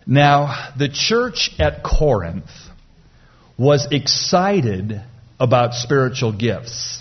Now, the church at Corinth was excited about spiritual gifts,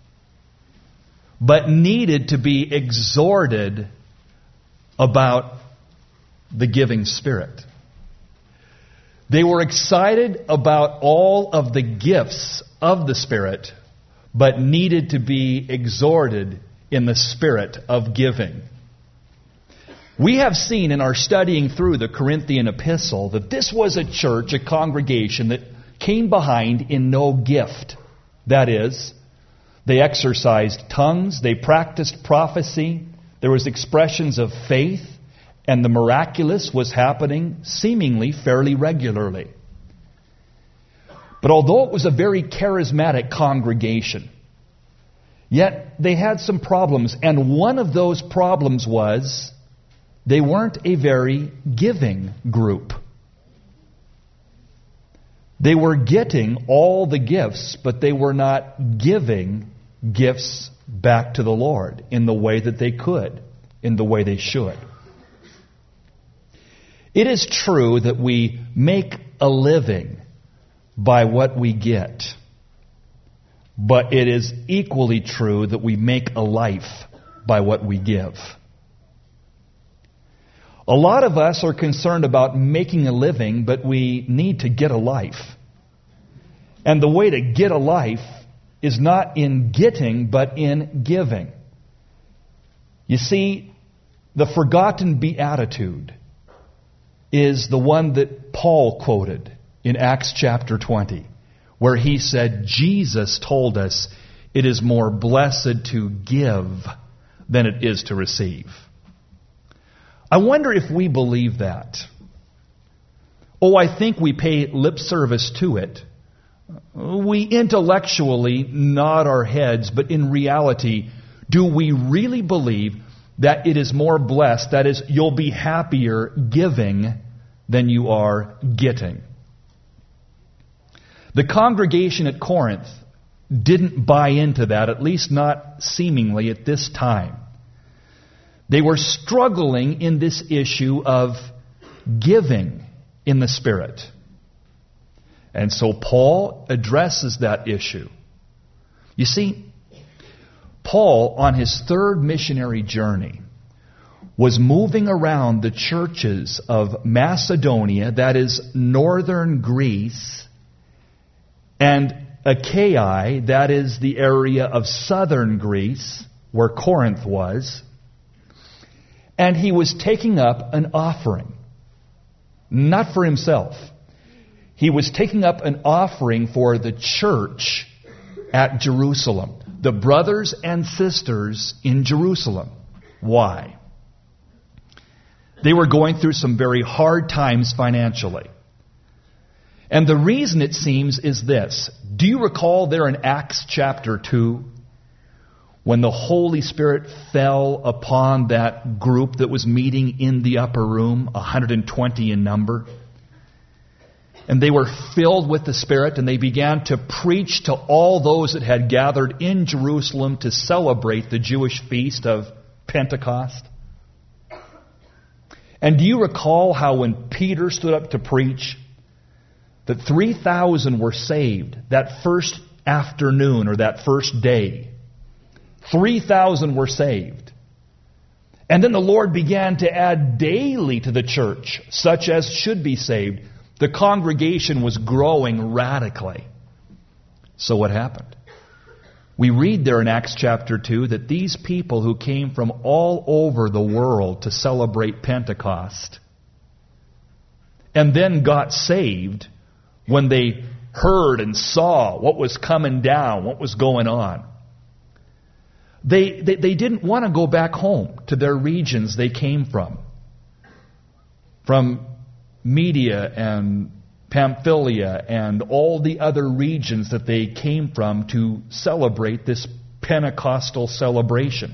but needed to be exhorted about the giving spirit. They were excited about all of the gifts of the Spirit, but needed to be exhorted in the spirit of giving. We have seen in our studying through the Corinthian epistle that this was a church, a congregation that came behind in no gift. That is, they exercised tongues, they practiced prophecy, there was expressions of faith, and the miraculous was happening seemingly fairly regularly. But although it was a very charismatic congregation, yet they had some problems. And one of those problems was they weren't a very giving group. They were getting all the gifts, but they were not giving gifts back to the Lord in the way that they could, in the way they should. It is true that we make a living by what we get, but it is equally true that we make a life by what we give. A lot of us are concerned about making a living, but we need to get a life. And the way to get a life is not in getting, but in giving. You see, the forgotten beatitude is the one that Paul quoted in Acts chapter 20, where he said, Jesus told us it is more blessed to give than it is to receive. I wonder if we believe that. Oh, I think we pay lip service to it. We intellectually nod our heads, but in reality, do we really believe that it is more blessed, that is, you'll be happier giving than you are getting? The congregation at Corinth didn't buy into that, at least not seemingly at this time. They were struggling in this issue of giving in the Spirit. And so Paul addresses that issue. You see, Paul, on his third missionary journey, was moving around the churches of Macedonia, that is northern Greece, and Achaia, that is the area of southern Greece, where Corinth was. And he was taking up an offering. Not for himself. He was taking up an offering for the church at Jerusalem. The brothers and sisters in Jerusalem. Why? They were going through some very hard times financially. And the reason, it seems, is this. Do you recall there in Acts chapter 2, when the Holy Spirit fell upon that group that was meeting in the upper room, 120 in number? And they were filled with the Spirit, and they began to preach to all those that had gathered in Jerusalem to celebrate the Jewish feast of Pentecost. And do you recall how when Peter stood up to preach, that 3,000 were saved that first afternoon or that first day? 3,000 were saved. And then the Lord began to add daily to the church, such as should be saved. The congregation was growing radically. So what happened? We read there in Acts chapter 2 that these people who came from all over the world to celebrate Pentecost and then got saved when they heard and saw what was coming down, what was going on. They didn't want to go back home to their regions they came from Media and Pamphylia and all the other regions that they came from to celebrate this Pentecostal celebration.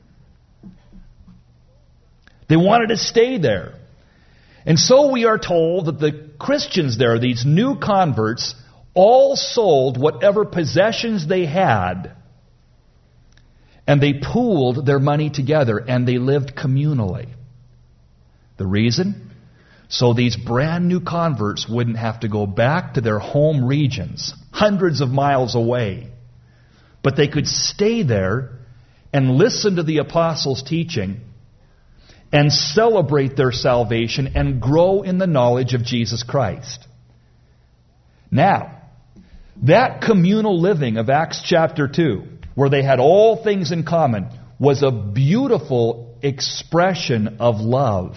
They wanted to stay there. And so we are told that the Christians there, these new converts, all sold whatever possessions they had, and they pooled their money together, and they lived communally. The reason? So these brand new converts wouldn't have to go back to their home regions, hundreds of miles away. But they could stay there and listen to the apostles' teaching and celebrate their salvation and grow in the knowledge of Jesus Christ. Now, that communal living of Acts chapter 2, where they had all things in common, was a beautiful expression of love.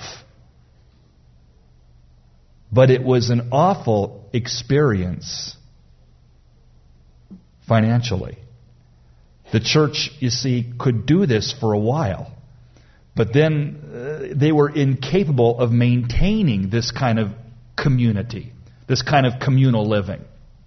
But it was an awful experience financially. The church, you see, could do this for a while. But then they were incapable of maintaining this kind of community, this kind of communal living.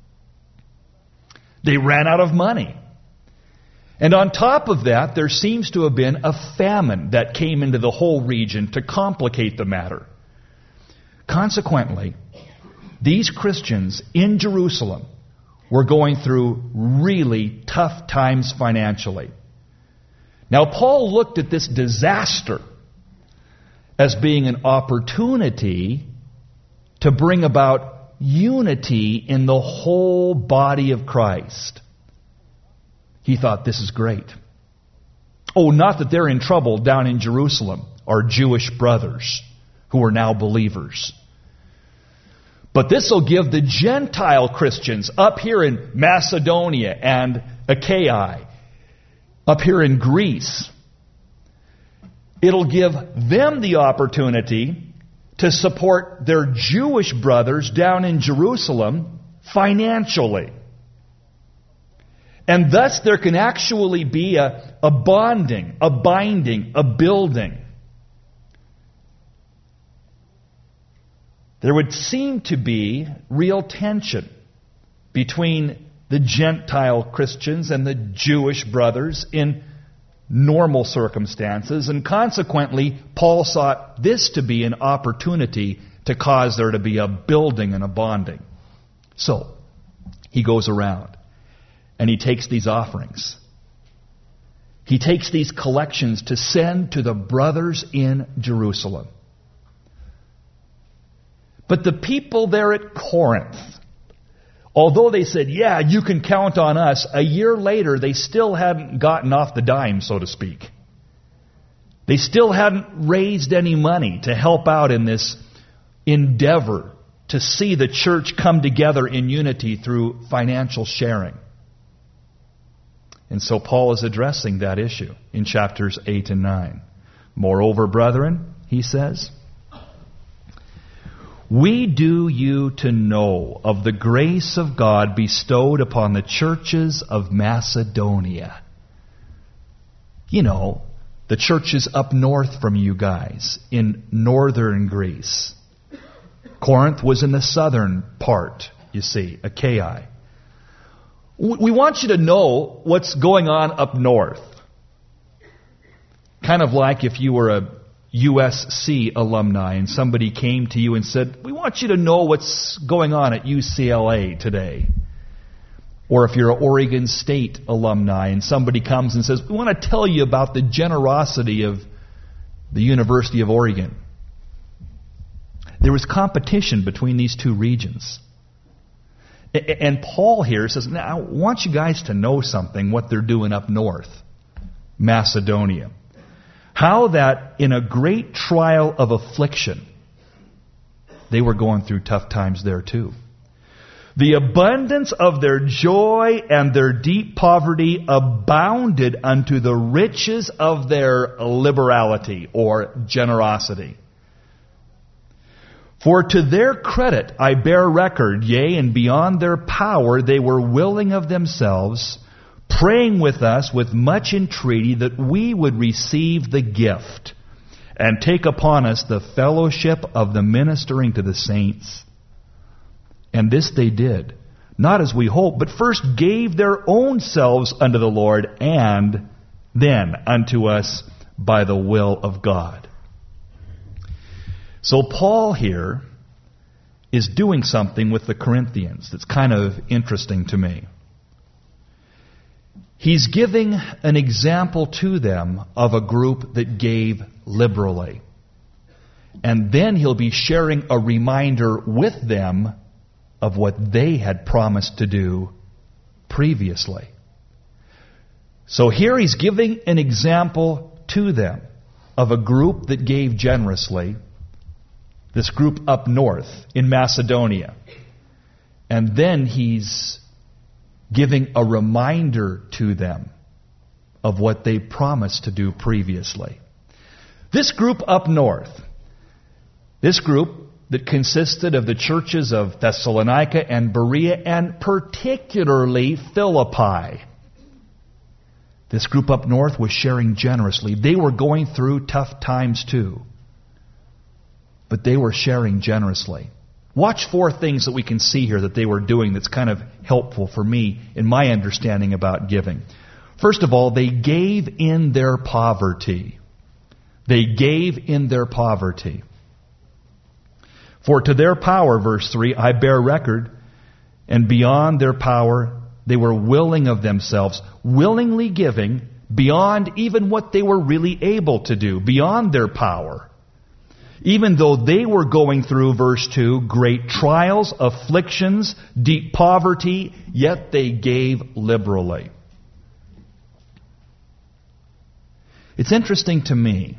They ran out of money. And on top of that, there seems to have been a famine that came into the whole region to complicate the matter. Consequently, these Christians in Jerusalem were going through really tough times financially. Now, Paul looked at this disaster as being an opportunity to bring about unity in the whole body of Christ. He thought, this is great. Oh, not that they're in trouble down in Jerusalem, our Jewish brothers who are now believers. But this will give the Gentile Christians up here in Macedonia and Achaia, up here in Greece, it'll give them the opportunity to support their Jewish brothers down in Jerusalem financially. And thus there can actually be a bonding, a binding, a building. There would seem to be real tension between the Gentile Christians and the Jewish brothers in normal circumstances, and consequently, Paul sought this to be an opportunity to cause there to be a building and a bonding. So, he goes around and he takes these offerings. He takes these collections to send to the brothers in Jerusalem. But the people there at Corinth, although they said, yeah, you can count on us, a year later they still hadn't gotten off the dime, so to speak. They still hadn't raised any money to help out in this endeavor to see the church come together in unity through financial sharing. And so Paul is addressing that issue in chapters 8 and 9. Moreover, brethren, he says, we do you to know of the grace of God bestowed upon the churches of Macedonia. You know, the churches up north from you guys in northern Greece. Corinth was in the southern part, you see, Achaia. We want you to know what's going on up north. Kind of like if you were a USC alumni and somebody came to you and said, we want you to know what's going on at UCLA today. Or if you're an Oregon State alumni and somebody comes and says, we want to tell you about the generosity of the University of Oregon. There was competition between these two regions. And Paul here says, now, I want you guys to know something, what they're doing up north, Macedonia. How that in a great trial of affliction, they were going through tough times there too. The abundance of their joy and their deep poverty abounded unto the riches of their liberality or generosity. For to their credit I bear record, yea, and beyond their power they were willing of themselves, praying with us with much entreaty that we would receive the gift and take upon us the fellowship of the ministering to the saints. And this they did, not as we hoped, but first gave their own selves unto the Lord, and then unto us by the will of God. So Paul here is doing something with the Corinthians that's kind of interesting to me. He's giving an example to them of a group that gave liberally. And then He'll be sharing a reminder with them of what they had promised to do previously. So here He's giving an example to them of a group that gave generously, this group up north in Macedonia. And then He's giving a reminder to them of what they promised to do previously. This group up north, this group that consisted of the churches of Thessalonica and Berea, and particularly Philippi. This group up north was sharing generously. They were going through tough times too, but they were sharing generously. Watch 4 things that we can see here that they were doing that's kind of helpful for me in my understanding about giving. First of all, they gave in their poverty. They gave in their poverty. For to their power, verse 3, I bear record, and beyond their power, they were willing of themselves, willingly giving beyond even what they were really able to do, beyond their power. Even though they were going through, verse 2, great trials, afflictions, deep poverty, yet they gave liberally. It's interesting to me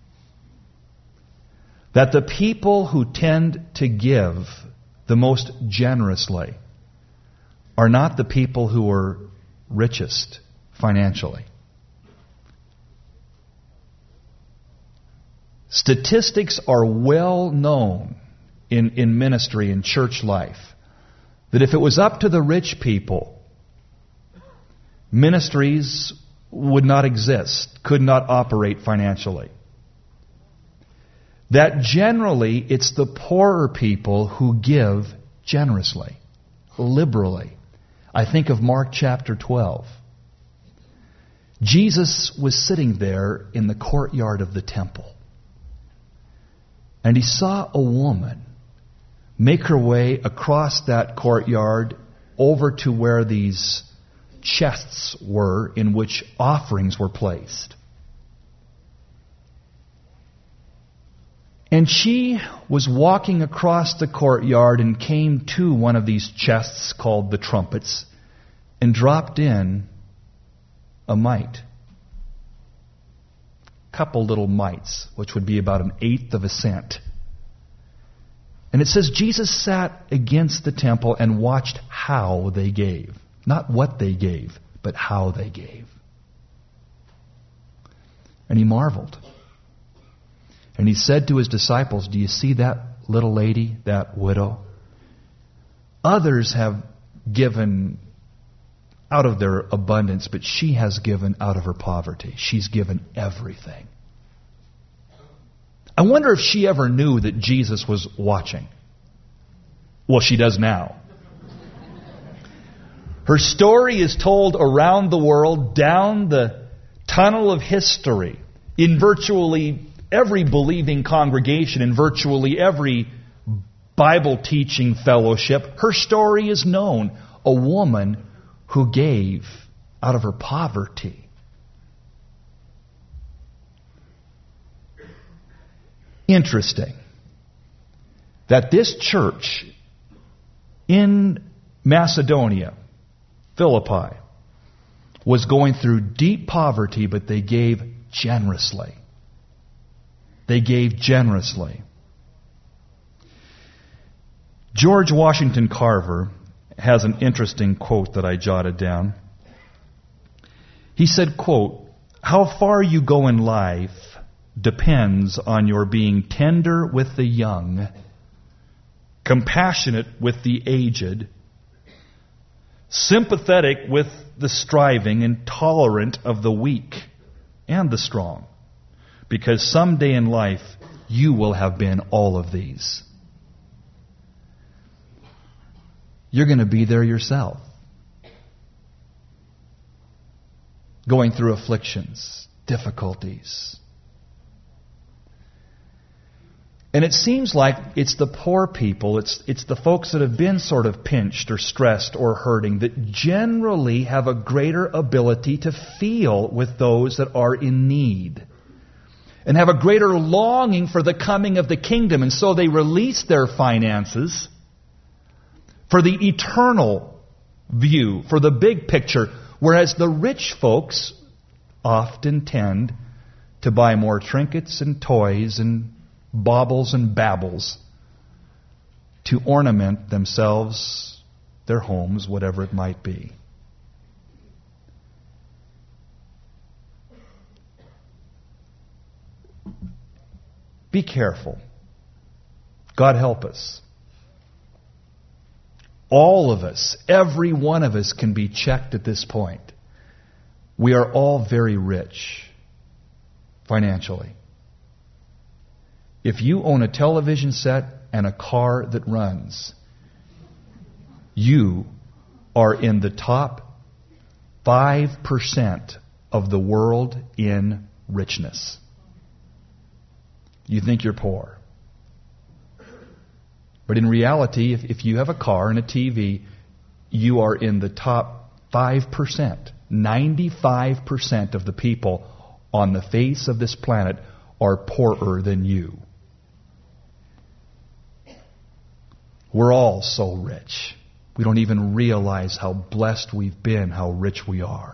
that the people who tend to give the most generously are not the people who are richest financially. Statistics are well known in ministry and church life that if it was up to the rich people, ministries would not exist, could not operate financially. That generally it's the poorer people who give generously, liberally. I think of Mark chapter 12. Jesus was sitting there in the courtyard of the temple. And He saw a woman make her way across that courtyard over to where these chests were in which offerings were placed. And she was walking across the courtyard and came to one of these chests called the trumpets and dropped in a mite. Couple little mites, which would be about 1/8 of a cent. And it says Jesus sat against the temple and watched how they gave. Not what they gave, but how they gave. And He marveled. And He said to His disciples, do you see that little lady, that widow? Others have given out of their abundance, but she has given out of her poverty. She's given everything. I wonder if she ever knew that Jesus was watching. Well, she does now. Her story is told around the world, down the tunnel of history, in virtually every believing congregation, in virtually every Bible teaching fellowship. Her story is known. A woman who gave out of her poverty. Interesting that this church in Macedonia, Philippi, was going through deep poverty, but they gave generously. They gave generously. George Washington Carver has an interesting quote that I jotted down. He said, quote, how far you go in life depends on your being tender with the young, compassionate with the aged, sympathetic with the striving, and tolerant of the weak and the strong. Because someday in life, you will have been all of these. You're going to be there yourself. Going through afflictions, difficulties. And it seems like it's the poor people, it's the folks that have been sort of pinched or stressed or hurting that generally have a greater ability to feel with those that are in need. and have a greater longing for the coming of the kingdom. And so they release their finances for the eternal view, for the big picture, whereas the rich folks often tend to buy more trinkets and toys and baubles and babbles to ornament themselves, their homes, whatever it might be. Be careful. God help us. All of us, every one of us can be checked at this point. We are all very rich financially. If you own a television set and a car that runs, you are in the top 5% of the world in richness. You think you're poor. But in reality, if you have a car and a TV, you are in the top 5%. 95% of the people on the face of this planet are poorer than you. We're all so rich. We don't even realize how blessed we've been, how rich we are.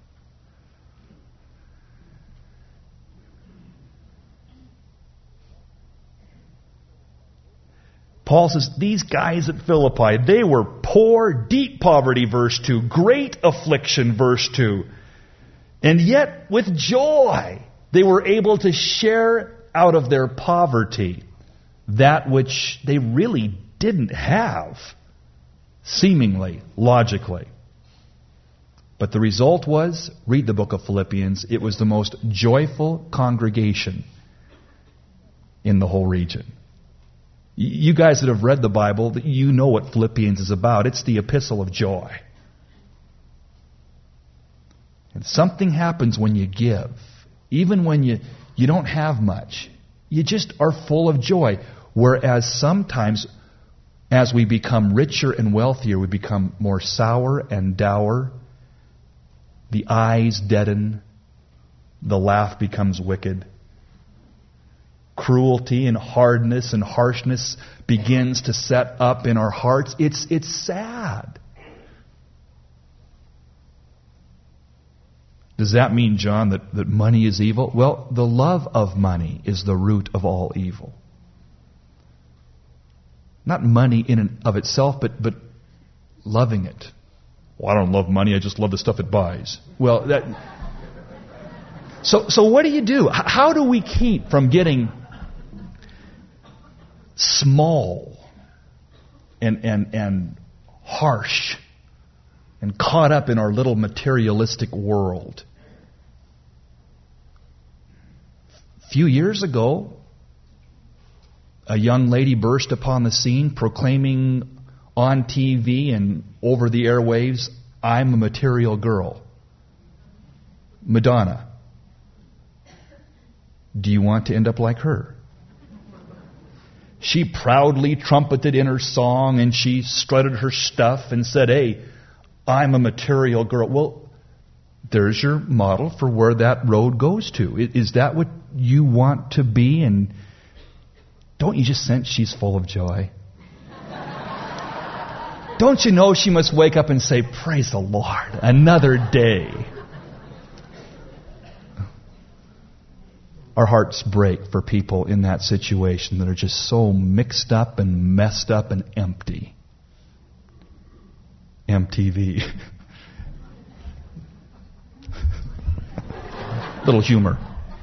Paul says, these guys at Philippi, they were poor, deep poverty, verse 2, great affliction, verse 2. And yet, with joy, they were able to share out of their poverty that which they really didn't have, seemingly, logically. But the result was, read the book of Philippians, it was the most joyful congregation in the whole region. You guys that have read the Bible, you know what Philippians is about. It's the epistle of joy. And something happens when you give. Even when you don't have much. You just are full of joy. Whereas sometimes, as we become richer and wealthier, we become more sour and dour. The eyes deaden. The laugh becomes wicked. Cruelty and hardness and harshness begins to set up in our hearts. It's sad. Does that mean, John, that money is evil? Well, the love of money is the root of all evil. Not money in and of itself, but loving it. Well, I don't love money, I just love the stuff it buys. Well, that... So what do? How do we keep from getting small and harsh and caught up in our little materialistic world? A few years ago, a young lady burst upon the scene proclaiming on TV and over the airwaves, "I'm a material girl." Madonna. Do you want to end up like her? She proudly trumpeted in her song and she strutted her stuff and said, "Hey, I'm a material girl." Well, there's your model for where that road goes to. Is that what you want to be? And don't you just sense she's full of joy? Don't you know she must wake up and say, "Praise the Lord, another day." Our hearts break for people in that situation that are just so mixed up and messed up and empty. MTV. Little humor.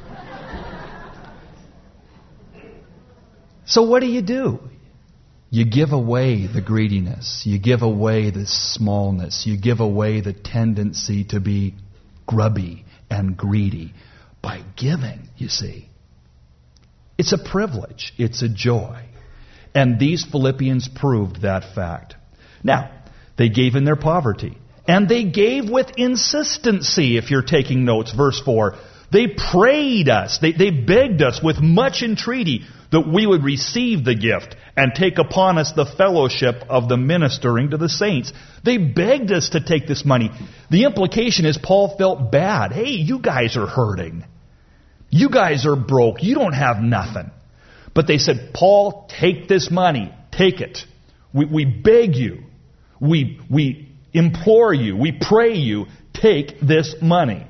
So what do? You give away the greediness. You give away the smallness. You give away the tendency to be grubby and greedy. By giving, you see. It's a privilege. It's a joy. And these Philippians proved that fact. Now, they gave in their poverty. And they gave with insistency, if you're taking notes. Verse 4. They prayed us. They begged us with much entreaty that we would receive the gift and take upon us the fellowship of the ministering to the saints. They begged us to take this money. The implication is Paul felt bad. Hey, you guys are hurting. You guys are broke. You don't have nothing. But they said, Paul, take this money. Take it. We beg you. We implore you. We pray you. Take this money.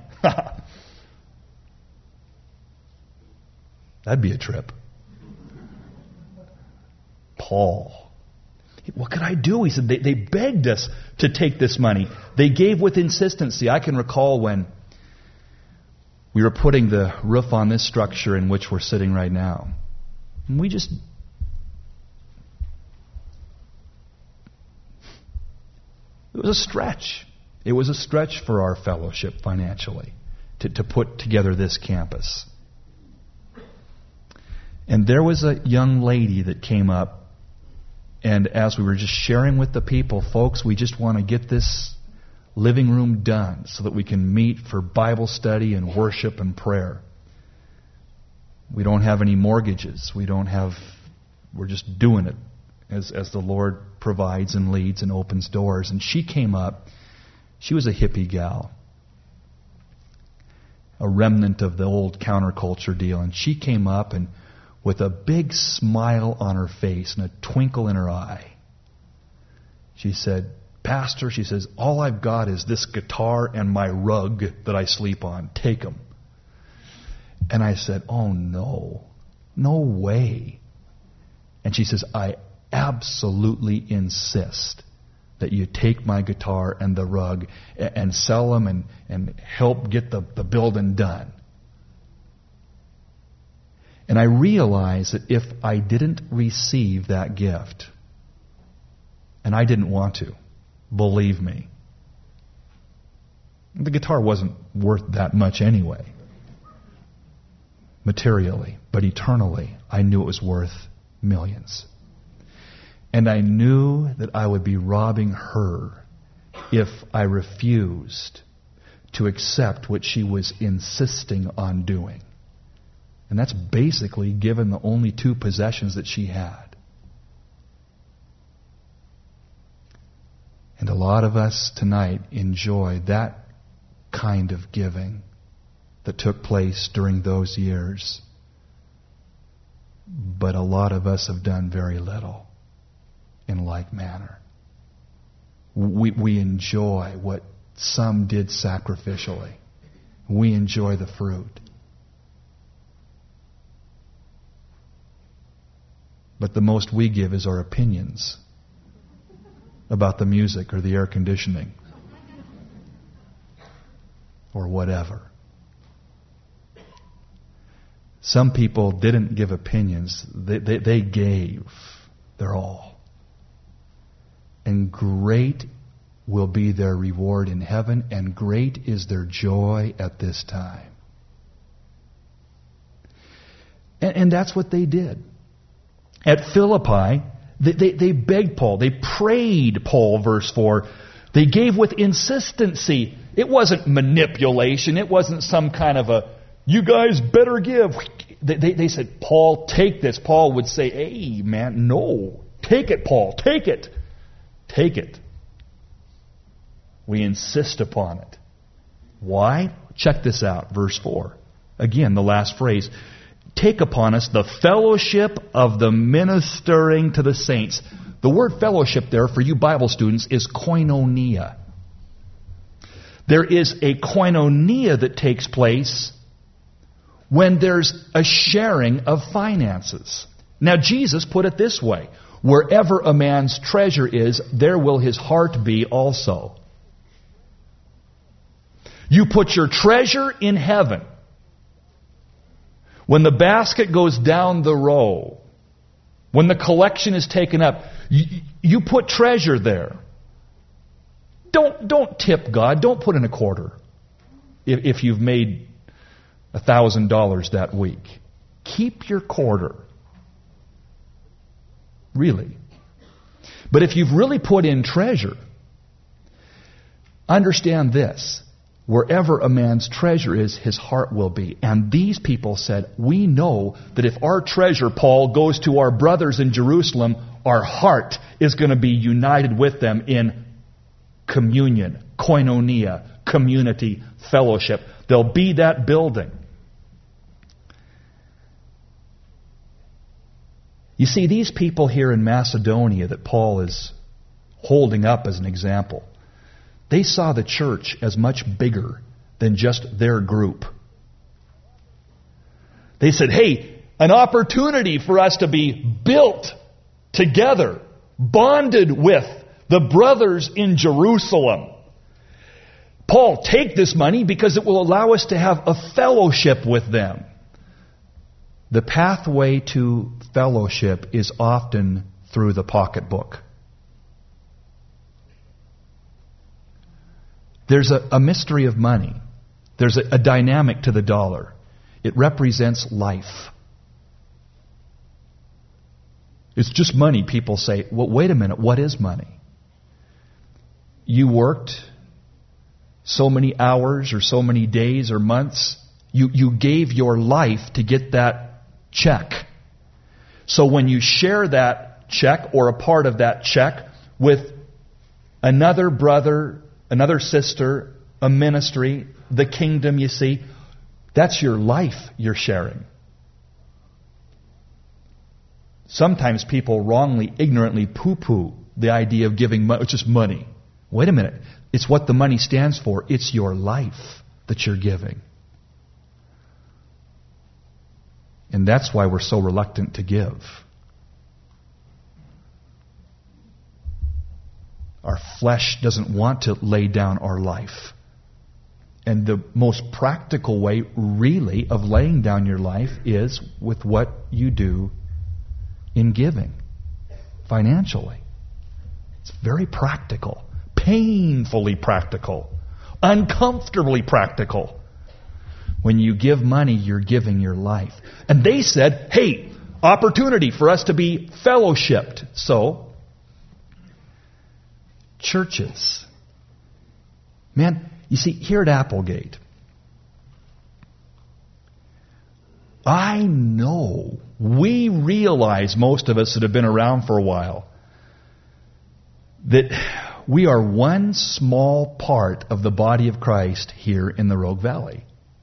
That'd be a trip. Paul. What could I do? He said, they begged us to take this money. They gave with insistency. I can recall when we were putting the roof on this structure in which we're sitting right now. And we just... It was a stretch. It was a stretch for our fellowship financially to put together this campus. And there was a young lady that came up, and as we were just sharing with the people, folks, we just want to get this living room done so that we can meet for Bible study and worship and prayer. We don't have any mortgages. We're just doing it as the Lord provides and leads and opens doors. And she came up. She was a hippie gal, a remnant of the old counterculture deal. And she came up and with a big smile on her face and a twinkle in her eye, she said, Pastor, she says, all I've got is this guitar and my rug that I sleep on. Take them. And I said, oh no, no way. And she says, I absolutely insist that you take my guitar and the rug and sell them and help get the building done. And I realized that if I didn't receive that gift, and I didn't want to, believe me, the guitar wasn't worth that much anyway, materially, but eternally, I knew it was worth millions. And I knew that I would be robbing her if I refused to accept what she was insisting on doing. And that's basically given the only two possessions that she had. And a lot of us tonight enjoy that kind of giving that took place during those years. But a lot of us have done very little in like manner. We enjoy what some did sacrificially. We enjoy the fruit. But the most we give is our opinions about the music or the air conditioning or whatever. Some people didn't give opinions. They gave their all. And great will be their reward in heaven, and great is their joy at this time. And that's what they did. At Philippi, they begged Paul. They prayed Paul, verse 4. They gave with insistency. It wasn't manipulation. It wasn't some kind of a, you guys better give. They said, Paul, take this. Paul would say, hey, man, no. Take it, Paul. Take it. Take it. We insist upon it. Why? Check this out, verse 4. Again, the last phrase. Take upon us the fellowship of the ministering to the saints. The word fellowship there for you Bible students is koinonia. There is a koinonia that takes place when there's a sharing of finances. Now Jesus put it this way. Wherever a man's treasure is, there will his heart be also. You put your treasure in heaven. When the basket goes down the row, when the collection is taken up, you put treasure there. Don't tip God. Don't put in a quarter if you've made $1,000 that week. Keep your quarter. Really. But if you've really put in treasure, understand this. Wherever a man's treasure is, his heart will be. And these people said, we know that if our treasure, Paul, goes to our brothers in Jerusalem, our heart is going to be united with them in communion, koinonia, community, fellowship. There'll be that building. You see, these people here in Macedonia that Paul is holding up as an example, they saw the church as much bigger than just their group. They said, hey, an opportunity for us to be built together, bonded with the brothers in Jerusalem. Paul, take this money because it will allow us to have a fellowship with them. The pathway to fellowship is often through the pocketbook. There's a mystery of money. There's a dynamic to the dollar. It represents life. It's just money. People say, well, wait a minute, what is money? You worked so many hours or so many days or months. You gave your life to get that check. So when you share that check or a part of that check with another brother, another sister, a ministry, the kingdom, you see, that's your life you're sharing. Sometimes people wrongly, ignorantly poo-poo the idea of giving money. It's just money. Wait a minute. It's what the money stands for. It's your life that you're giving. And that's why we're so reluctant to give. Our flesh doesn't want to lay down our life. And the most practical way, really, of laying down your life is with what you do in giving, financially. It's very practical, painfully practical, uncomfortably practical. When you give money, you're giving your life. And they said, hey, opportunity for us to be fellowshipped. So, churches. Man, you see, here at Applegate, I know, we realize, most of us that have been around for a while, that we are one small part of the body of Christ here in the Rogue Valley.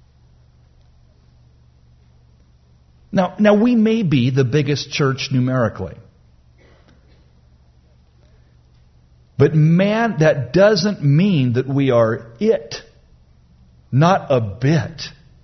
Now we may be the biggest church numerically. But man, that doesn't mean that we are it. Not a bit.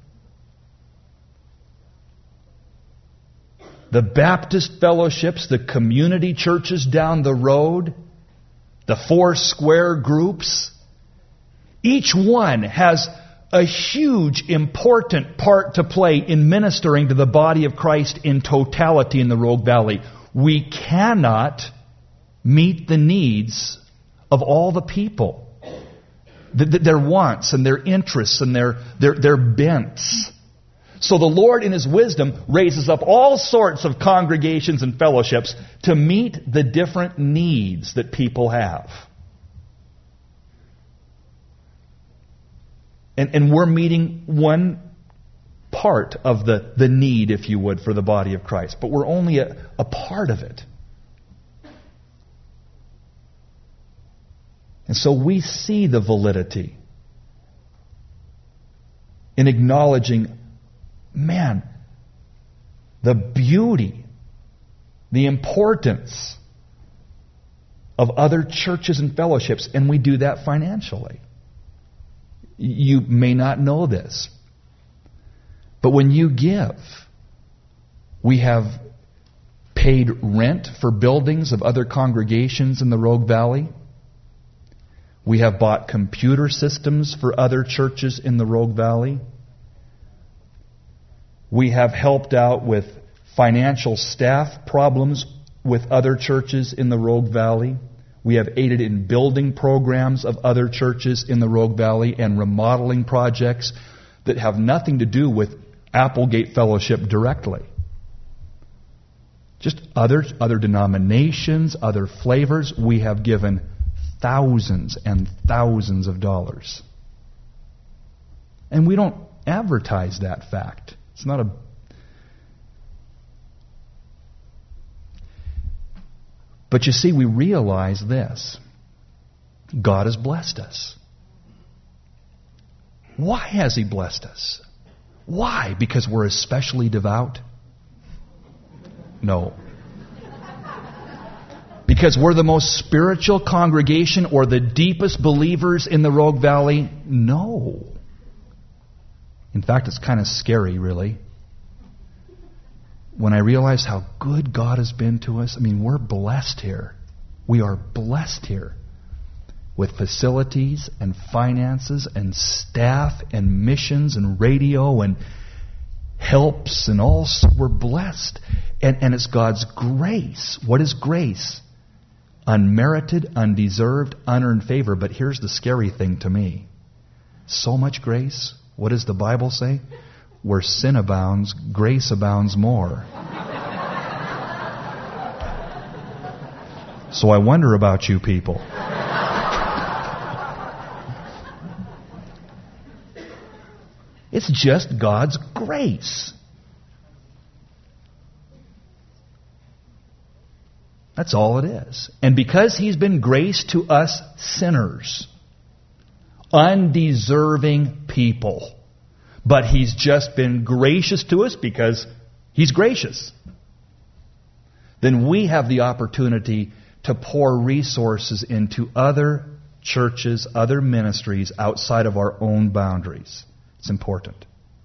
The Baptist fellowships, the community churches down the road, the Four Square groups, each one has a huge, important part to play in ministering to the body of Christ in totality in the Rogue Valley. We cannot meet the needs of all the people, their wants and their interests and their bents. So the Lord in His wisdom raises up all sorts of congregations and fellowships to meet the different needs that people have. And we're meeting one part of the need, if you would, for the body of Christ. But we're only a part of it. And so we see the validity in acknowledging, man, the beauty, the importance of other churches and fellowships, and we do that financially. You may not know this, but when you give, we have paid rent for buildings of other congregations in the Rogue Valley. We have bought computer systems for other churches in the Rogue Valley. We have helped out with financial staff problems with other churches in the Rogue Valley. We have aided in building programs of other churches in the Rogue Valley and remodeling projects that have nothing to do with Applegate Fellowship directly. Just other denominations, other flavors. We have given thousands and thousands of dollars. And we don't advertise that fact. It's not a... But you see, we realize this. God has blessed us. Why has He blessed us? Why? Because we're especially devout? No. Because we're the most spiritual congregation or the deepest believers in the Rogue Valley? No. In fact, it's kind of scary, really. When I realize how good God has been to us, we're blessed here. We are blessed here with facilities and finances and staff and missions and radio and helps and all. We're blessed. And it's God's grace. What is grace? Unmerited, undeserved, unearned favor. But here's the scary thing to me. So much grace. What does the Bible say? Where sin abounds, grace abounds more. So I wonder about you people. It's just God's grace. That's all it is. And because He's been grace to us sinners, undeserving people, but He's just been gracious to us because He's gracious, then we have the opportunity to pour resources into other churches, other ministries outside of our own boundaries. It's important.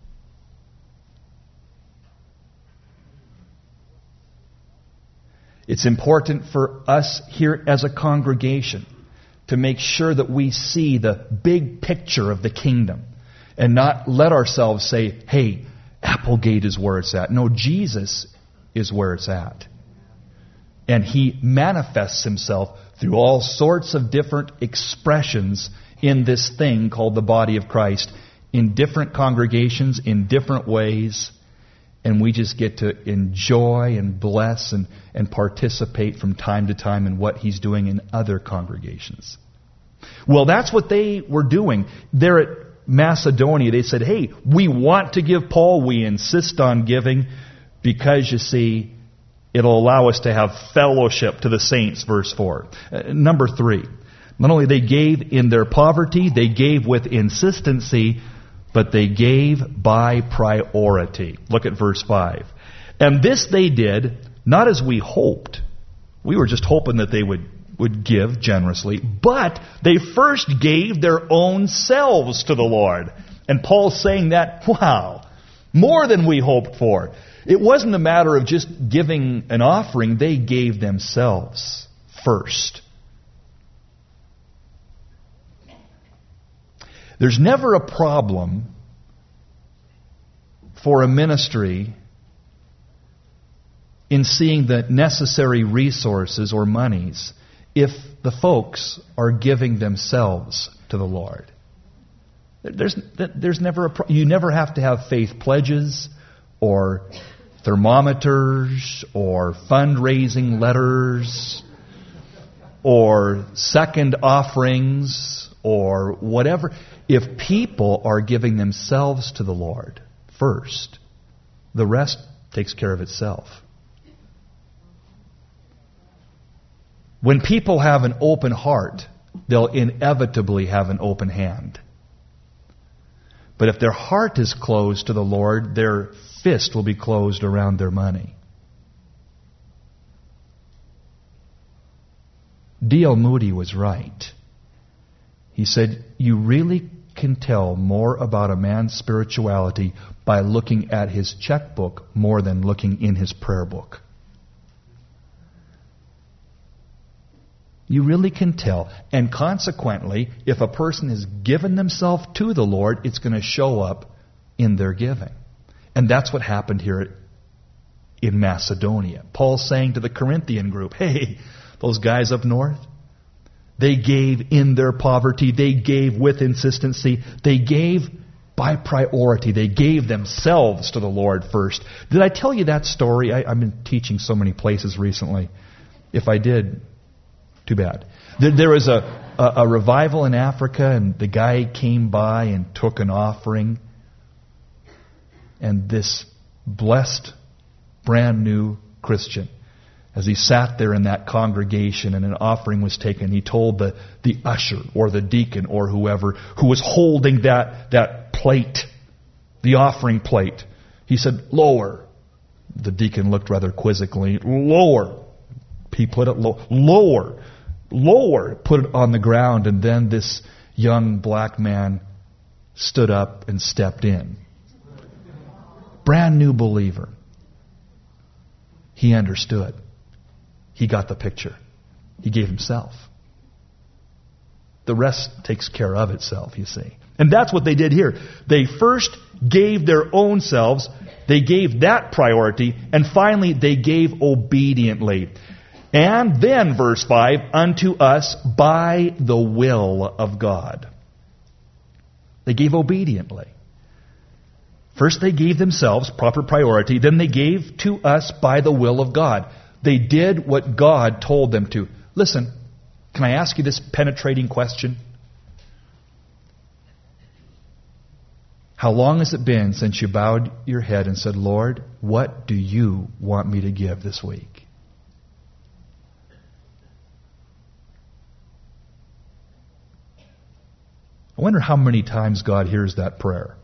It's important for us here as a congregation to make sure that we see the big picture of the kingdom and not let ourselves say, hey, Applegate is where it's at. No, Jesus is where it's at. And He manifests Himself through all sorts of different expressions in this thing called the body of Christ, in different congregations, in different ways. And we just get to enjoy and bless and participate from time to time in what He's doing in other congregations. Well, that's what they were doing. There at Macedonia, they said, hey, we want to give Paul. We insist on giving because, you see, it'll allow us to have fellowship to the saints, verse 4. Number 3, not only they gave in their poverty, they gave with insistency, but they gave by priority. Look at verse 5. And this they did, not as we hoped. We were just hoping that they would give generously, but they first gave their own selves to the Lord. And Paul's saying that, wow, more than we hoped for. It wasn't a matter of just giving an offering. They gave themselves first. There's never a problem for a ministry in seeing the necessary resources or monies if the folks are giving themselves to the Lord. There's never you never have to have faith pledges or thermometers or fundraising letters or second offerings or whatever. If people are giving themselves to the Lord first, the rest takes care of itself. When people have an open heart, they'll inevitably have an open hand. But if their heart is closed to the Lord, their fist will be closed around their money. D.L. Moody was right. He said, you really can tell more about a man's spirituality by looking at his checkbook more than looking in his prayer book. You really can tell. And consequently, if a person has given themselves to the Lord, it's going to show up in their giving. And that's what happened here in Macedonia. Paul's saying to the Corinthian group, hey, those guys up north, they gave in their poverty. They gave with insistency. They gave by priority. They gave themselves to the Lord first. Did I tell you that story? I've been teaching so many places recently. If I did, too bad. There was a revival in Africa, and the guy came by and took an offering. And this blessed, brand new Christian, as he sat there in that congregation and an offering was taken, he told the usher or the deacon or whoever who was holding that plate, the offering plate, he said, lower. The deacon looked rather quizzically. Lower. He put it lower, put it on the ground, and then this young black man stood up and stepped in. Brand new believer. He understood. He got the picture. He gave himself. The rest takes care of itself, you see. And that's what they did here. They first gave their own selves, they gave that priority, and finally they gave obediently. And then, verse 5, unto us by the will of God. They gave obediently. First they gave themselves, proper priority, then they gave to us by the will of God. They did what God told them to. Listen, can I ask you this penetrating question? How long has it been since you bowed your head and said, Lord, what do you want me to give this week? I wonder how many times God hears that prayer.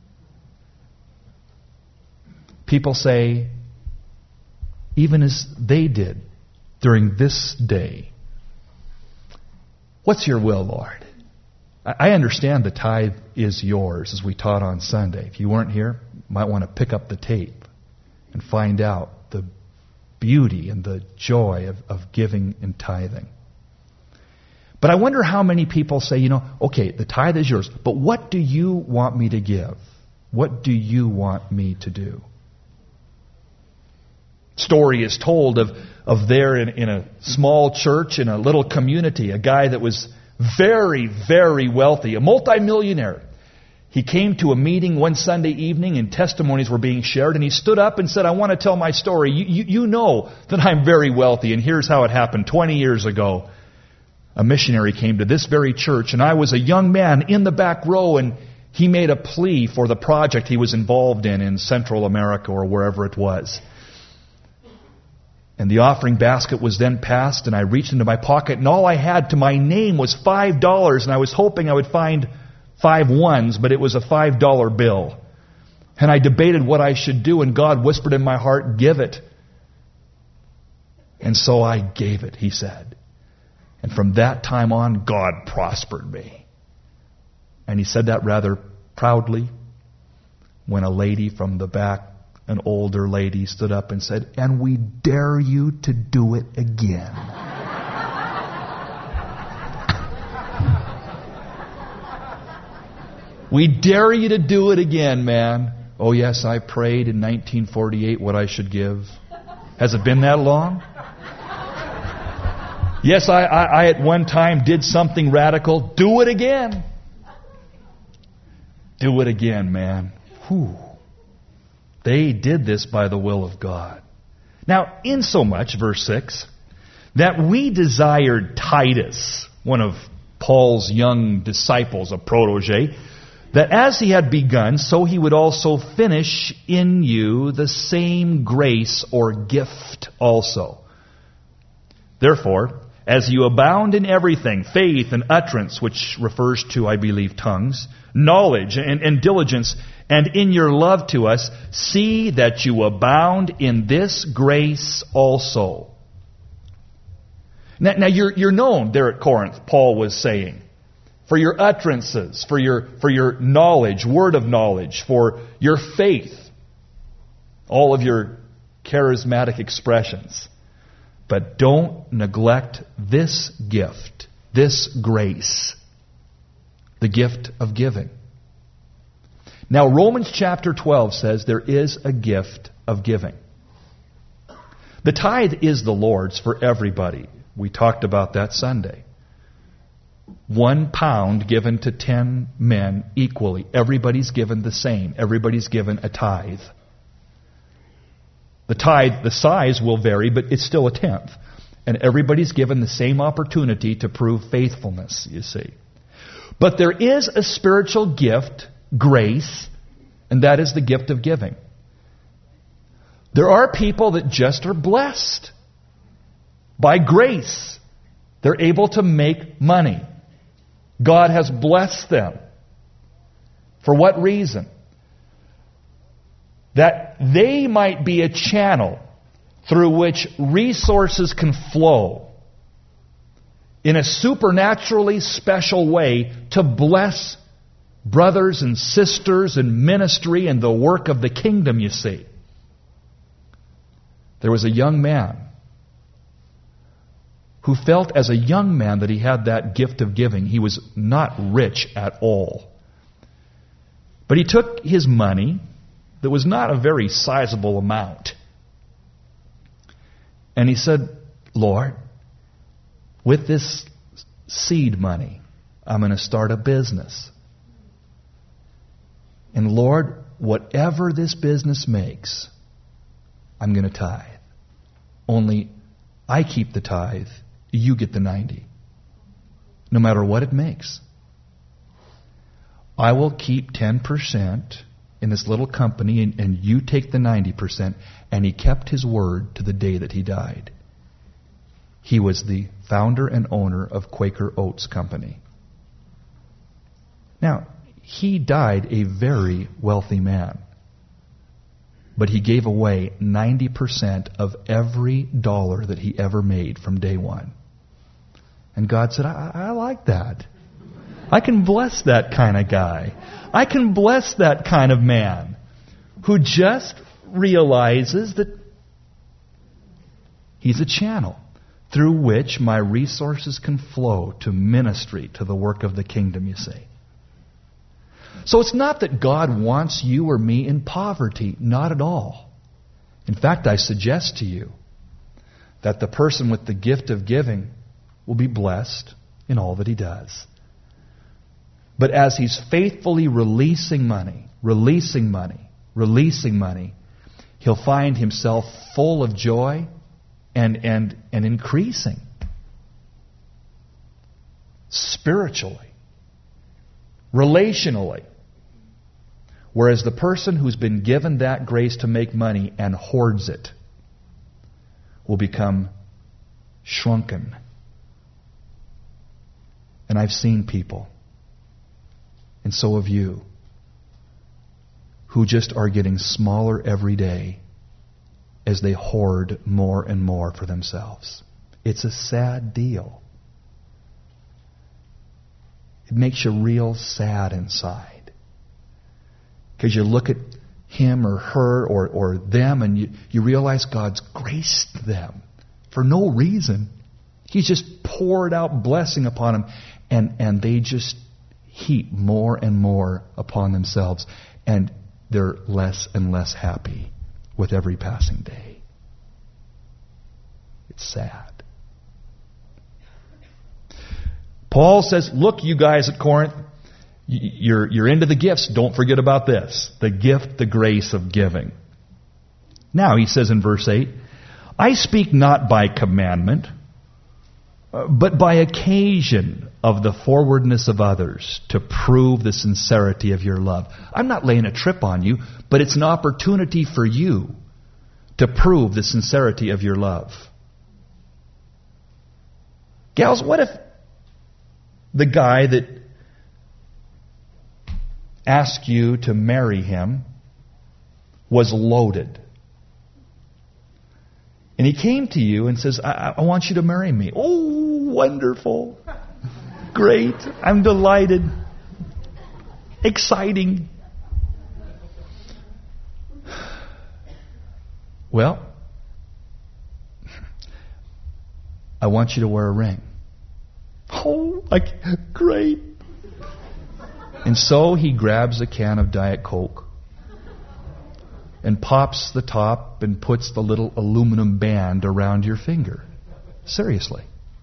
People say, even as they did during this day, what's your will, Lord? I understand the tithe is yours, as we taught on Sunday. If you weren't here, you might want to pick up the tape and find out the beauty and the joy of giving and tithing. But I wonder how many people say, okay, the tithe is yours, but what do you want me to give? What do you want me to do? Story is told of there in a small church, in a little community, a guy that was very, very wealthy, a multimillionaire. He came to a meeting one Sunday evening and testimonies were being shared, and he stood up and said, I want to tell my story. You know that I'm very wealthy, and here's how it happened. 20 years ago, a missionary came to this very church, and I was a young man in the back row, and he made a plea for the project he was involved in Central America or wherever it was. And the offering basket was then passed, and I reached into my pocket, and all I had to my name was $5, and I was hoping I would find 5 ones, but it was a $5 bill. And I debated what I should do, and God whispered in my heart, give it. And so I gave it, he said. And from that time on, God prospered me. And he said that rather proudly when a lady from the back, an older lady, stood up and said, and we dare you to do it again. We dare you to do it again, man. Oh yes, I prayed in 1948 what I should give. Has it been that long? Yes, I at one time did something radical. Do it again. Do it again, man. Whew. They did this by the will of God. Now, insomuch, verse 6, that we desired Titus, one of Paul's young disciples, a protege, that as he had begun, so he would also finish in you the same grace or gift also. Therefore, as you abound in everything, faith and utterance, which refers to, I believe, tongues, knowledge and diligence, and in your love to us, see that you abound in this grace also. Now you're known there at Corinth, Paul was saying, for your utterances, for your knowledge, word of knowledge, for your faith, all of your charismatic expressions. But don't neglect this gift, this grace, the gift of giving. Now, Romans chapter 12 says there is a gift of giving. The tithe is the Lord's for everybody. We talked about that Sunday. 1 pound given to 10 men equally. Everybody's given the same. Everybody's given a tithe. The tithe, the size will vary, but it's still a tenth. And everybody's given the same opportunity to prove faithfulness, you see. But there is a spiritual gift, grace, and that is the gift of giving. There are people that just are blessed. By grace, they're able to make money. God has blessed them. For what reason? That they might be a channel through which resources can flow in a supernaturally special way to bless brothers and sisters in ministry and the work of the kingdom, you see. There was a young man who felt as a young man that he had that gift of giving. He was not rich at all. But he took his money, that was not a very sizable amount, and he said, Lord, with this seed money, I'm going to start a business. And Lord, whatever this business makes, I'm going to tithe. Only I keep the tithe, you get the 90. No matter what it makes. I will keep 10% in this little company, and you take the 90%. And he kept his word to the day that he died. He was the founder and owner of Quaker Oats Company. Now, he died a very wealthy man. But he gave away 90% of every dollar that he ever made from day one. And God said, I like that. I can bless that kind of guy. I can bless that kind of man who just realizes that he's a channel through which my resources can flow to ministry, to the work of the kingdom, you see. So it's not that God wants you or me in poverty. Not at all. In fact, I suggest to you that the person with the gift of giving will be blessed in all that he does. But as he's faithfully releasing money, he'll find himself full of joy and increasing spiritually, relationally. Whereas the person who's been given that grace to make money and hoards it will become shrunken. And I've seen people, and so have you, who just are getting smaller every day as they hoard more and more for themselves. It's a sad deal. It makes you real sad inside. Because you look at him or her or them and you realize God's graced them for no reason. He's just poured out blessing upon them, and they just heap more and more upon themselves, and they're less and less happy with every passing day. It's sad. Paul says, look, you guys at Corinth, you're into the gifts. Don't forget about this. The gift, the grace of giving. Now, he says in verse 8, I speak not by commandment, but by occasion of the forwardness of others to prove the sincerity of your love. I'm not laying a trip on you, but it's an opportunity for you to prove the sincerity of your love. Gals, what if the guy that asked you to marry him was loaded? And he came to you and says, I want you to marry me. Oh, wonderful. Great. I'm delighted. Exciting. Well, I want you to wear a ring. Oh, great. And so he grabs a can of Diet Coke and pops the top and puts the little aluminum band around your finger. Seriously.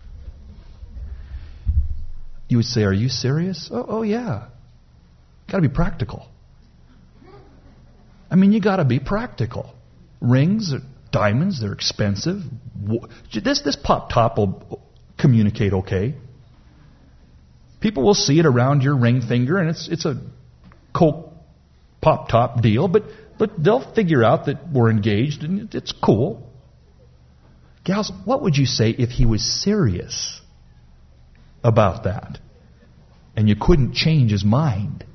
You would say, are you serious? Oh yeah. Got to be practical. I mean, you got to be practical. Rings, diamonds, they're expensive. This pop top will communicate okay. People will see it around your ring finger, and it's a Coke pop top deal, but they'll figure out that we're engaged, and it's cool. Gals, what would you say if he was serious about that, and you couldn't change his mind?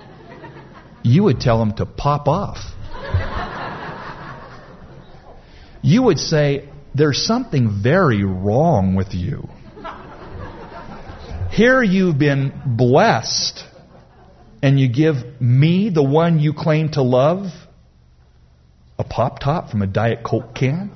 You would tell him to pop off. you would say, there's something very wrong with you. Here you've been blessed, and you give me, the one you claim to love, a Pop-Top from a Diet Coke can?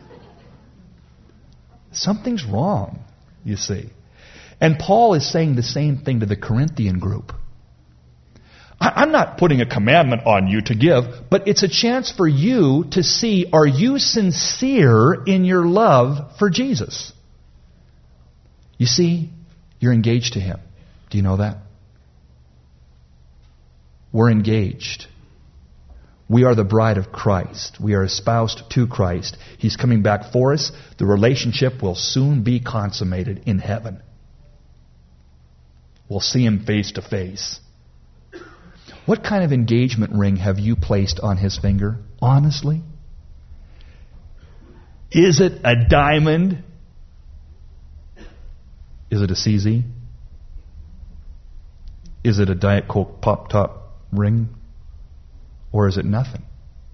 Something's wrong, you see. And Paul is saying the same thing to the Corinthian group. I'm not putting a commandment on you to give, but it's a chance for you to see, are you sincere in your love for Jesus? You see, you're engaged to Him. Do you know that? We're engaged. We are the bride of Christ. We are espoused to Christ. He's coming back for us. The relationship will soon be consummated in heaven. We'll see Him face to face. What kind of engagement ring have you placed on His finger? Honestly? Is it a diamond? Is it a CZ? Is it a Diet Coke Pop-Top ring? Or is it nothing?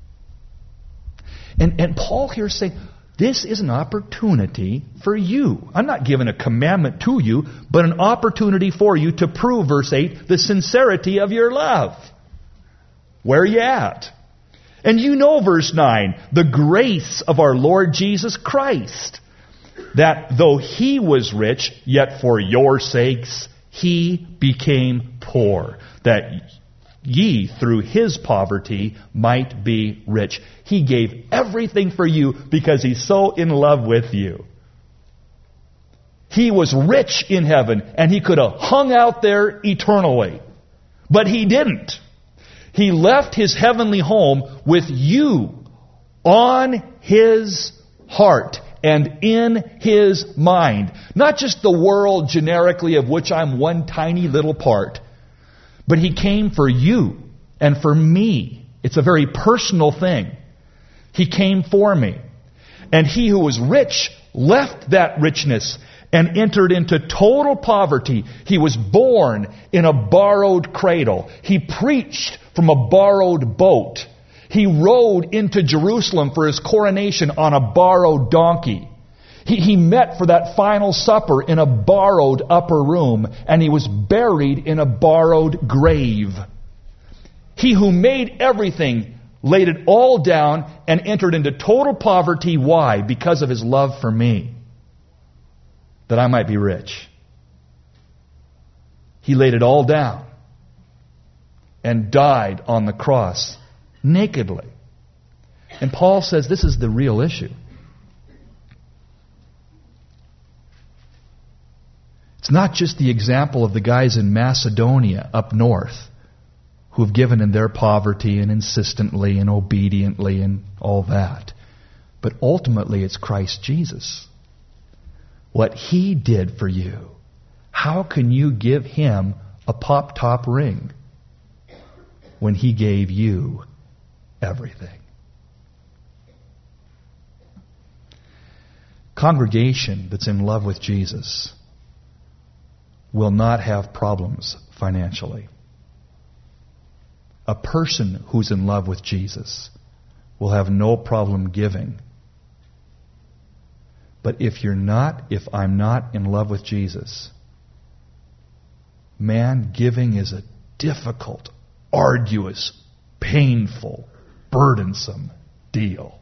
And Paul here is saying, this is an opportunity for you. I'm not giving a commandment to you, but an opportunity for you to prove, verse 8, the sincerity of your love. Where are you at? And you know, verse 9, the grace of our Lord Jesus Christ, that though He was rich, yet for your sakes He became poor, that ye through His poverty might be rich. He gave everything for you because He's so in love with you. He was rich in heaven and He could have hung out there eternally. But He didn't. He left His heavenly home with you on His heart and in His mind. Not just the world generically, of which I'm one tiny little part. But He came for you and for me. It's a very personal thing. He came for me. And He who was rich left that richness and entered into total poverty. He was born in a borrowed cradle. He preached from a borrowed boat. He rode into Jerusalem for His coronation on a borrowed donkey. He met for that final supper in a borrowed upper room, and He was buried in a borrowed grave. He who made everything laid it all down and entered into total poverty. Why? Because of His love for me, that I might be rich. He laid it all down and died on the cross nakedly. And Paul says this is the real issue. It's not just the example of the guys in Macedonia up north who have given in their poverty and insistently and obediently and all that. But ultimately it's Christ Jesus. What He did for you. How can you give Him a Pop-Top ring when He gave you everything? Congregation that's in love with Jesus will not have problems financially. A person who's in love with Jesus will have no problem giving. But if I'm not in love with Jesus, man, giving is a difficult, arduous, painful, burdensome deal.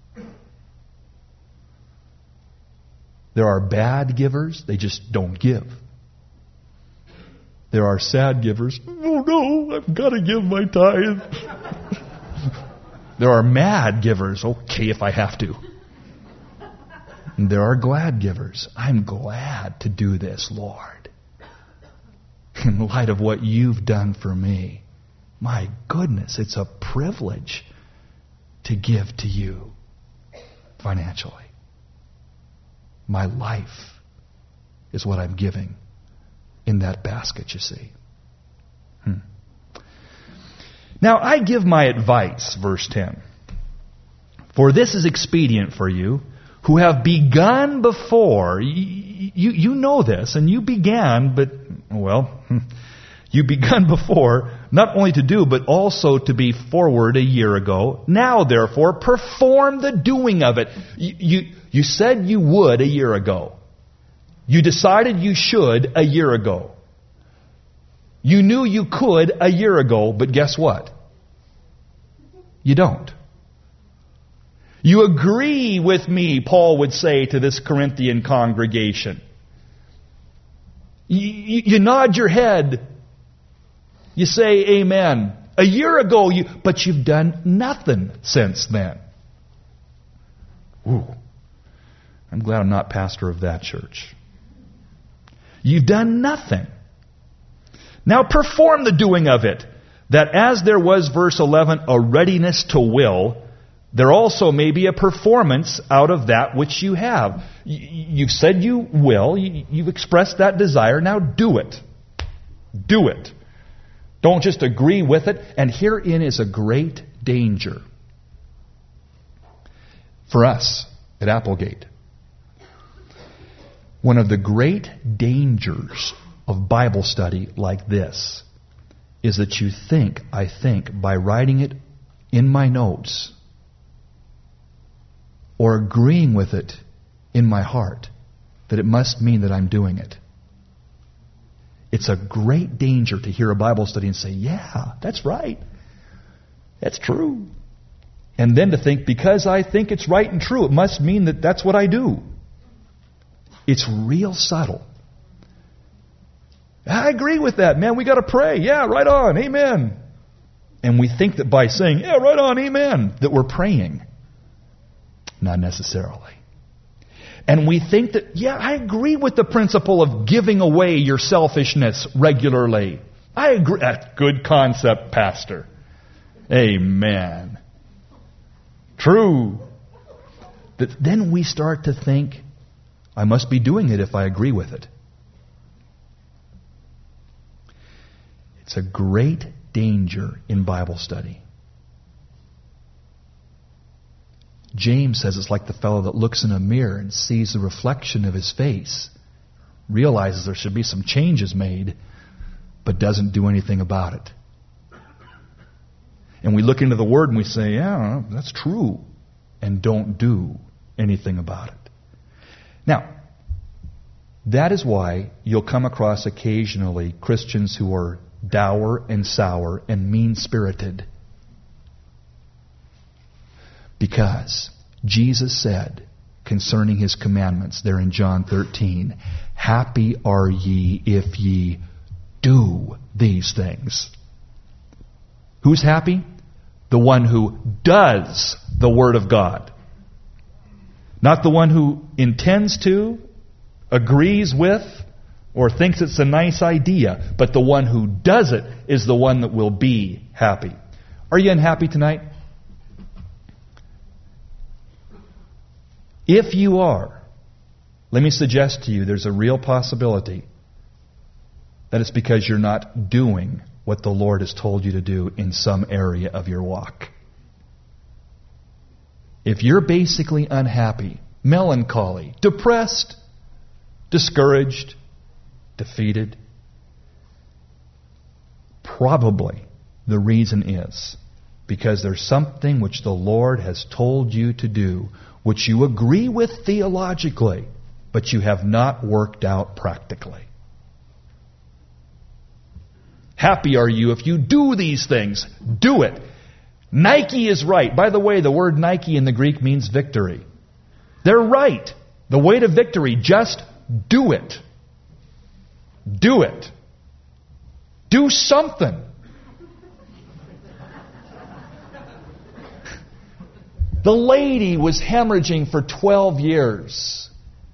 There are bad givers, they just don't give. There are sad givers. Oh no, I've got to give my tithe. There are mad givers. Okay, if I have to. And there are glad givers. I'm glad to do this, Lord. In light of what You've done for me. My goodness, it's a privilege to give to You financially. My life is what I'm giving in that basket, you see. Now I give my advice, verse 10. For this is expedient for you, who have begun before. You know this, and you began, but, well, you begun before, not only to do, but also to be forward a year ago. Now, therefore, perform the doing of it. You said you would a year ago. You decided you should a year ago. You knew you could a year ago, but guess what? You don't. You agree with me, Paul would say to this Corinthian congregation. You nod your head. You say amen. A year ago, but you've done nothing since then. Ooh. I'm glad I'm not pastor of that church. You've done nothing. Now perform the doing of it, that as there was, verse 11, a readiness to will, there also may be a performance out of that which you have. You've said you will. You've expressed that desire. Now do it. Do it. Don't just agree with it. And herein is a great danger for us at Applegate. One of the great dangers of Bible study like this is that you think, I think, by writing it in my notes or agreeing with it in my heart, that it must mean that I'm doing it. It's a great danger to hear a Bible study and say, yeah, that's right. That's true. And then to think, because I think it's right and true, it must mean that that's what I do. It's real subtle. I agree with that, man. We got to pray. Yeah, right on. Amen. And we think that by saying, yeah, right on. Amen, that we're praying. Not necessarily. And we think that, yeah, I agree with the principle of giving away your selfishness regularly. I agree. That's good concept, Pastor. Amen. True. But then we start to think, I must be doing it if I agree with it. It's a great danger in Bible study. James says it's like the fellow that looks in a mirror and sees the reflection of his face, realizes there should be some changes made, but doesn't do anything about it. And we look into the Word and we say, yeah, that's true, and don't do anything about it. Now, that is why you'll come across occasionally Christians who are dour and sour and mean-spirited. Because Jesus said concerning His commandments there in John 13, happy are ye if ye do these things. Who's happy? The one who does the Word of God. Not the one who intends to, agrees with, or thinks it's a nice idea, but the one who does it is the one that will be happy. Are you unhappy tonight? If you are, let me suggest to you there's a real possibility that it's because you're not doing what the Lord has told you to do in some area of your walk. If you're basically unhappy, melancholy, depressed, discouraged, defeated, probably the reason is because there's something which the Lord has told you to do, which you agree with theologically, but you have not worked out practically. Happy are you if you do these things. Do it. Nike is right. By the way, the word Nike in the Greek means victory. They're right. The way to victory, just do it. Do it. Do something. The lady was hemorrhaging for 12 years.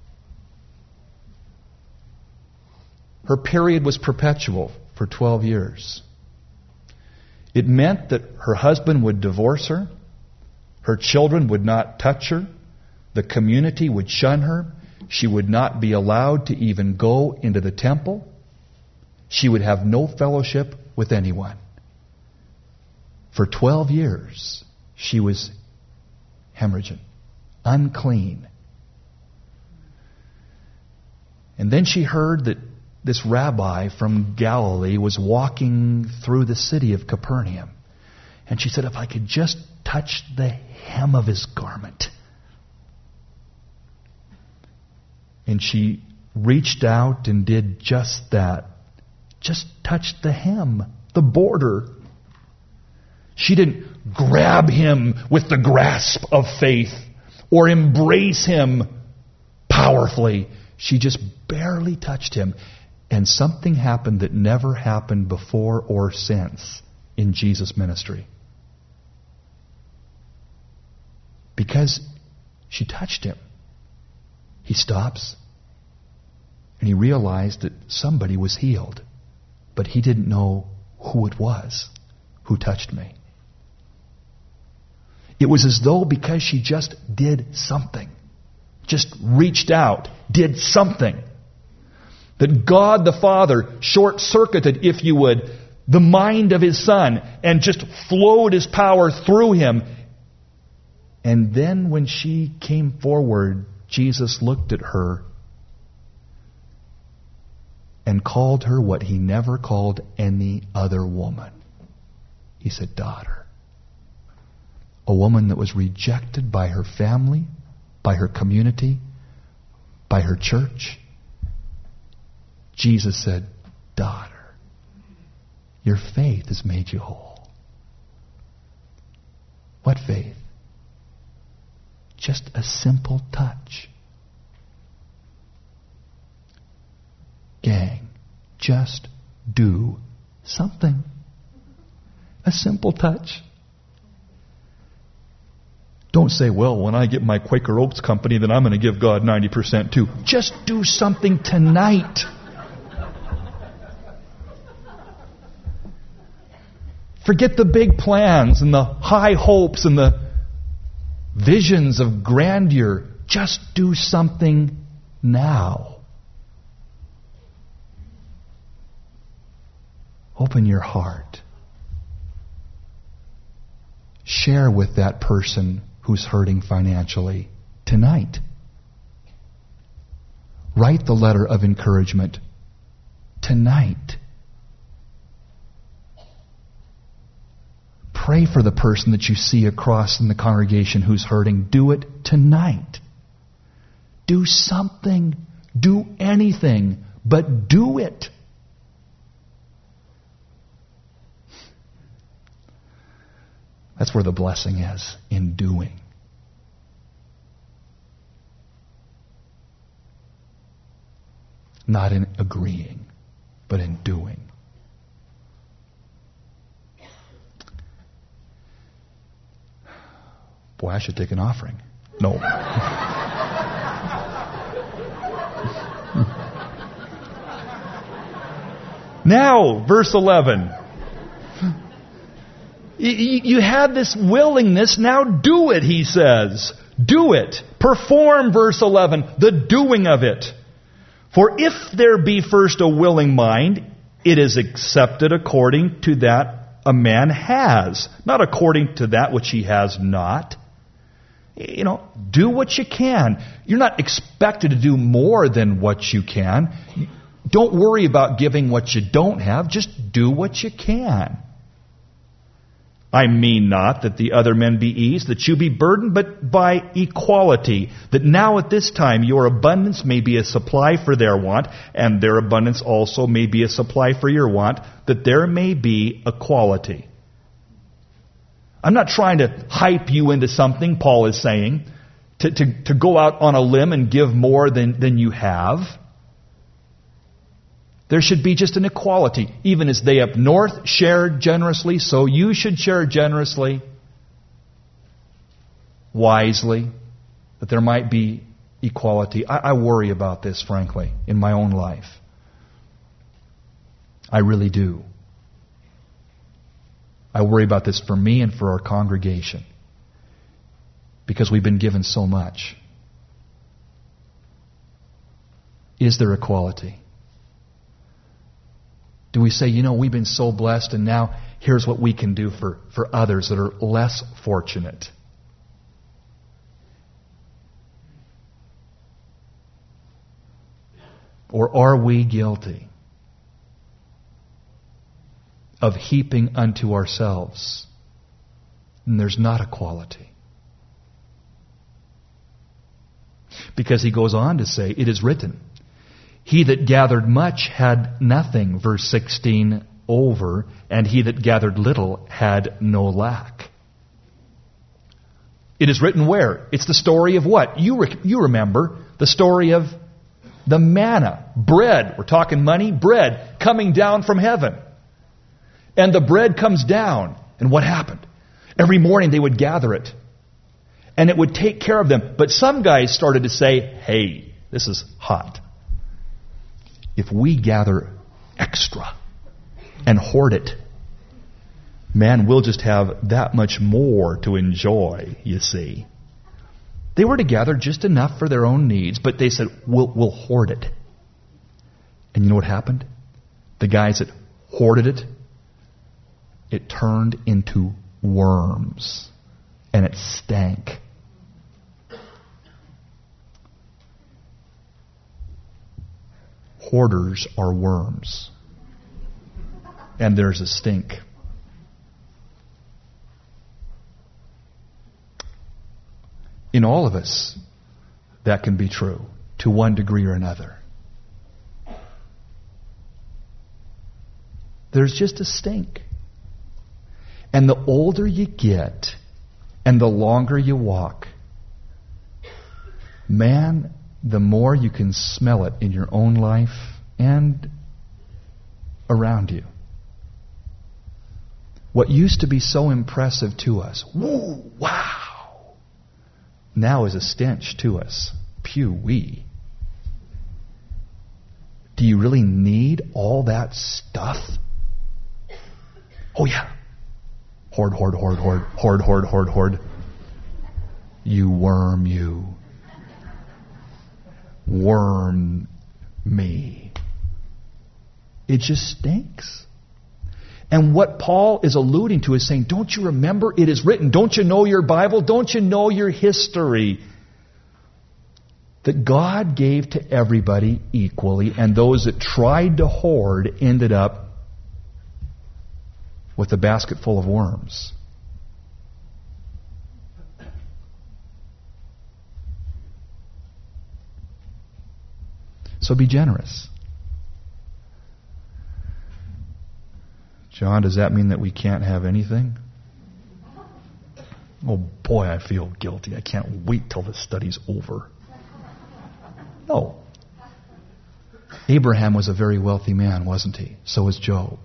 Her period was perpetual for 12 years. It meant that her husband would divorce her, her children would not touch her, the community would shun her, she would not be allowed to even go into the temple, she would have no fellowship with anyone. For 12 years, she was hemorrhaging, unclean. And then she heard that this rabbi from Galilee was walking through the city of Capernaum. And she said, if I could just touch the hem of his garment. And she reached out and did just that. Just touched the hem, the border. She didn't grab him with the grasp of faith or embrace him powerfully. She just barely touched him. And something happened that never happened before or since in Jesus' ministry. Because she touched him. He stops. And he realized that somebody was healed. But he didn't know who it was who touched me. It was as though because she just did something, just reached out, did something, that God the Father short-circuited, if you would, the mind of His Son and just flowed His power through Him. And then when she came forward, Jesus looked at her and called her what He never called any other woman. He said, daughter. A woman that was rejected by her family, by her community, by her church. Jesus said, daughter, your faith has made you whole. What faith? Just a simple touch. Gang, just do something. A simple touch. Don't say, well, when I get my Quaker Oats company, then I'm going to give God 90% too. Just do something tonight. Forget the big plans and the high hopes and the visions of grandeur. Just do something now. Open your heart. Share with that person who's hurting financially tonight. Write the letter of encouragement tonight. Pray for the person that you see across in the congregation who's hurting. Do it tonight. Do something. Do anything, but do it. That's where the blessing is, in doing. Not in agreeing, but in doing. Boy, I should take an offering. No. Now, verse 11. You had this willingness, now do it, he says. Do it. Perform, verse 11, the doing of it. For if there be first a willing mind, it is accepted according to that a man has, not according to that which he has not. You know, do what you can. You're not expected to do more than what you can. Don't worry about giving what you don't have. Just do what you can. I mean not that the other men be eased, that you be burdened, but by equality, that now at this time your abundance may be a supply for their want, and their abundance also may be a supply for your want, that there may be equality. I'm not trying to hype you into something, Paul is saying, to go out on a limb and give more than you have. There should be just an equality. Even as they up north shared generously, so you should share generously, wisely, that there might be equality. I worry about this, frankly, in my own life. I really do. I worry about this for me and for our congregation, because we've been given so much. Is there equality? Do we say, we've been so blessed and now here's what we can do for others that are less fortunate? Or are we guilty of heaping unto ourselves. And there's not equality. Because he goes on to say, it is written, he that gathered much had nothing, verse 16, over, and he that gathered little had no lack. It is written where? It's the story of what? You remember the story of the manna, bread. We're talking money, bread coming down from heaven. And the bread comes down. And what happened? Every morning they would gather it. And it would take care of them. But some guys started to say, hey, this is hot. If we gather extra and hoard it, man, we'll just have that much more to enjoy, you see. They were to gather just enough for their own needs, but they said, we'll hoard it. And you know what happened? The guys that hoarded it, it turned into worms. And it stank. Hoarders are worms. And there's a stink. In all of us, that can be true, to one degree or another. There's just a stink. And the older you get, and the longer you walk, man, the more you can smell it in your own life and around you. What used to be so impressive to us, woo, wow, now is a stench to us. Pew-wee. Do you really need all that stuff? Oh yeah. Hoard, hoard, hoard, hoard, hoard, hoard, hoard, hoard. You worm, you. Worm me. It just stinks. And what Paul is alluding to is saying, don't you remember it is written? Don't you know your Bible? Don't you know your history? That God gave to everybody equally, and those that tried to hoard ended up with a basket full of worms. So be generous. John, does that mean that we can't have anything? Oh boy, I feel guilty. I can't wait till this study's over. No. Abraham was a very wealthy man, wasn't he? So was Job.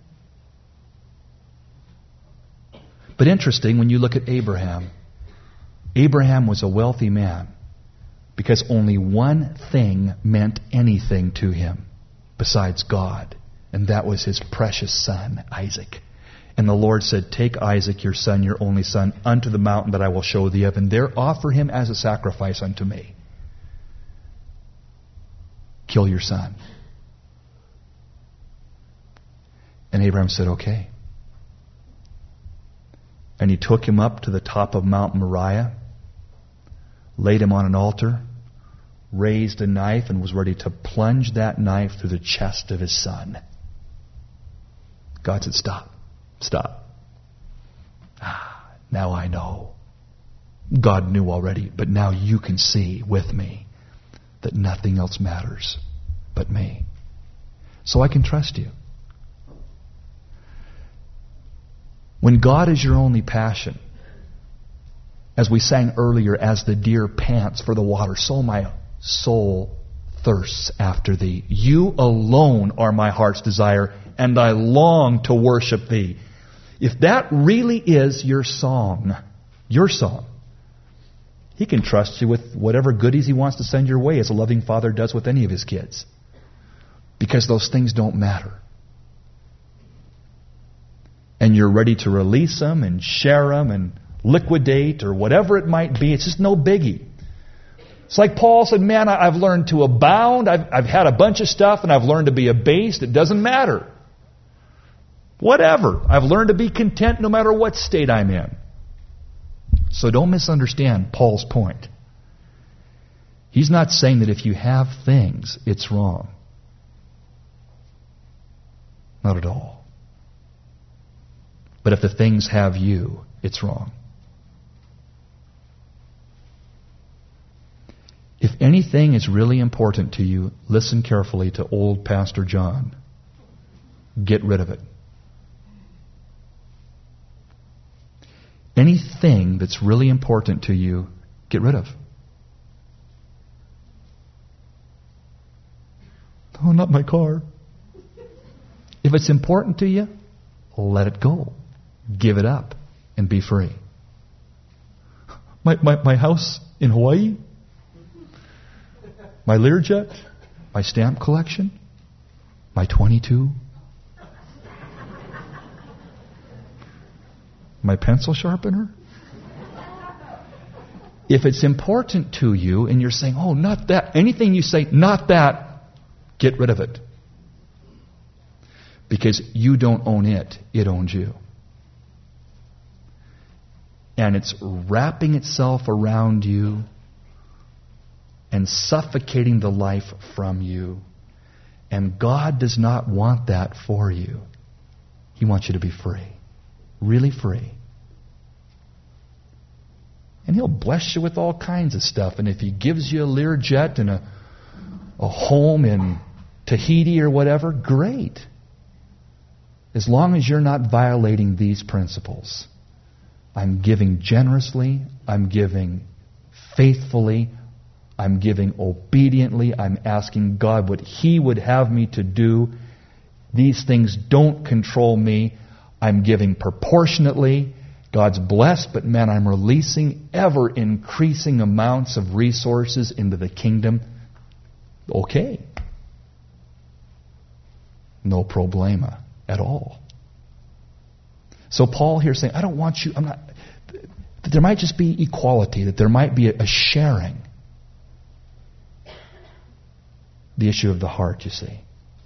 But interesting, when you look at Abraham, Abraham was a wealthy man because only one thing meant anything to him besides God. And that was his precious son, Isaac. And the Lord said, take Isaac, your son, your only son, unto the mountain that I will show thee of, and there offer him as a sacrifice unto me. Kill your son. And Abraham said, okay. And he took him up to the top of Mount Moriah, laid him on an altar, raised a knife, and was ready to plunge that knife through the chest of his son. God said, stop. Stop. Now I know. God knew already, but now you can see with me that nothing else matters but me. So I can trust you. When God is your only passion, as we sang earlier, as the deer pants for the water, so my soul thirsts after thee. You alone are my heart's desire, and I long to worship thee. If that really is your song, He can trust you with whatever goodies He wants to send your way, as a loving father does with any of His kids. Because those things don't matter. And you're ready to release them and share them and liquidate or whatever it might be. It's just no biggie. It's like Paul said, man, I've learned to abound. I've had a bunch of stuff and I've learned to be abased. It doesn't matter. Whatever. I've learned to be content no matter what state I'm in. So don't misunderstand Paul's point. He's not saying that if you have things, it's wrong. Not at all. But if the things have you, it's wrong. If anything is really important to you, listen carefully to old Pastor John. Get rid of it. Anything that's really important to you, get rid of. Oh, not my car. If it's important to you, let it go. Give it up and be free. My house in Hawaii? My Learjet? My stamp collection? My 22? My pencil sharpener? If it's important to you and you're saying, oh, not that, anything you say, not that, get rid of it. Because you don't own it, it owns you. And it's wrapping itself around you and suffocating the life from you. And God does not want that for you. He wants you to be free. Really free. And He'll bless you with all kinds of stuff. And if He gives you a Learjet and a home in Tahiti or whatever, great. As long as you're not violating these principles. I'm giving generously. I'm giving faithfully. I'm giving obediently. I'm asking God what He would have me to do. These things don't control me. I'm giving proportionately. God's blessed, but man, I'm releasing ever increasing amounts of resources into the kingdom. Okay. No problema at all. So Paul here is saying, I don't want you, that there might just be equality, that there might be a sharing. The issue of the heart, you see.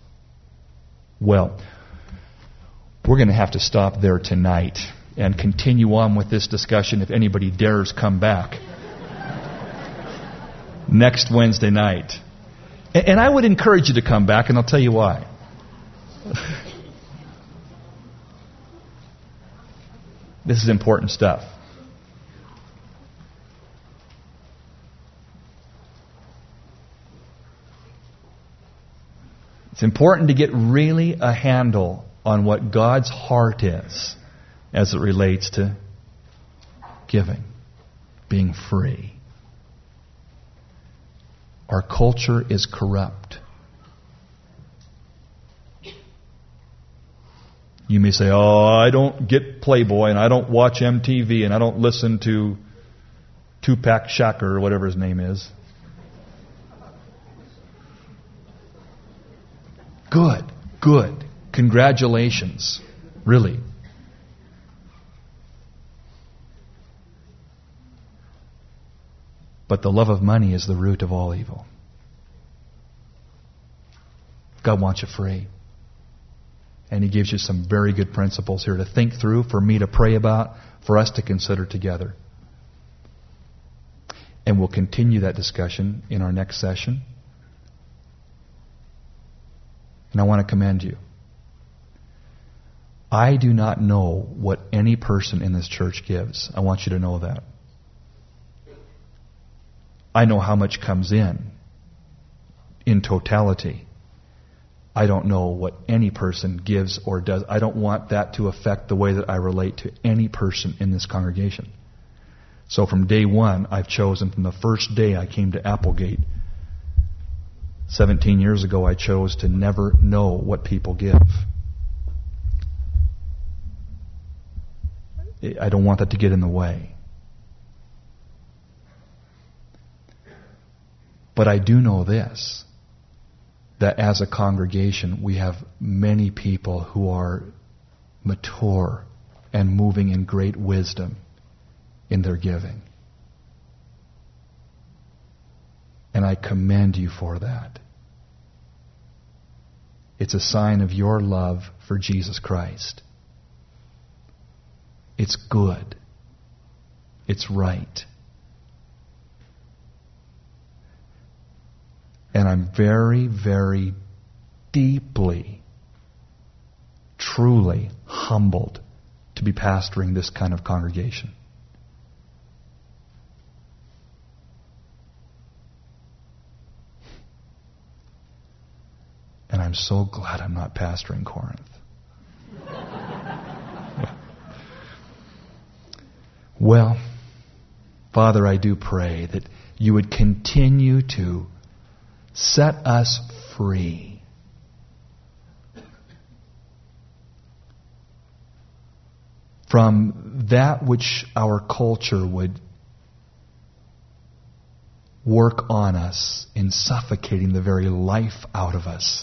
Well, we're going to have to stop there tonight and continue on with this discussion if anybody dares come back next Wednesday night. And I would encourage you to come back, and I'll tell you why. This is important stuff. It's important to get really a handle on what God's heart is as it relates to giving, being free. Our culture is corrupt. You may say, oh, I don't get Playboy, and I don't watch MTV, and I don't listen to Tupac Shakur, or whatever his name is. Good. Congratulations. Really. But the love of money is the root of all evil. God wants you free. And He gives you some very good principles here to think through, for me to pray about, for us to consider together. And we'll continue that discussion in our next session. And I want to commend you. I do not know what any person in this church gives. I want you to know that. I know how much comes in totality. I don't know what any person gives or does. I don't want that to affect the way that I relate to any person in this congregation. So from day one, I've chosen, from the first day I came to Applegate, 17 years ago, I chose to never know what people give. I don't want that to get in the way. But I do know this, that as a congregation, we have many people who are mature and moving in great wisdom in their giving. And I commend you for that. It's a sign of your love for Jesus Christ. It's good. It's right. And I'm very, very deeply, truly humbled to be pastoring this kind of congregation. And I'm so glad I'm not pastoring Corinth. Well, Father, I do pray that you would continue to set us free from that which our culture would work on us in suffocating the very life out of us.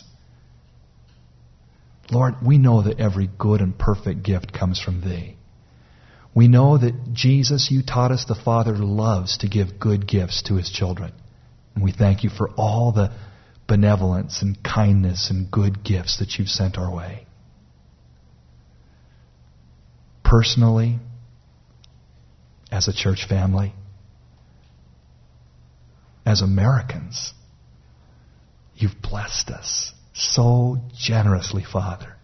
Lord, we know that every good and perfect gift comes from Thee. We know that, Jesus, you taught us the Father loves to give good gifts to His children. And we thank you for all the benevolence and kindness and good gifts that you've sent our way. Personally, as a church family, as Americans, you've blessed us so generously, Father.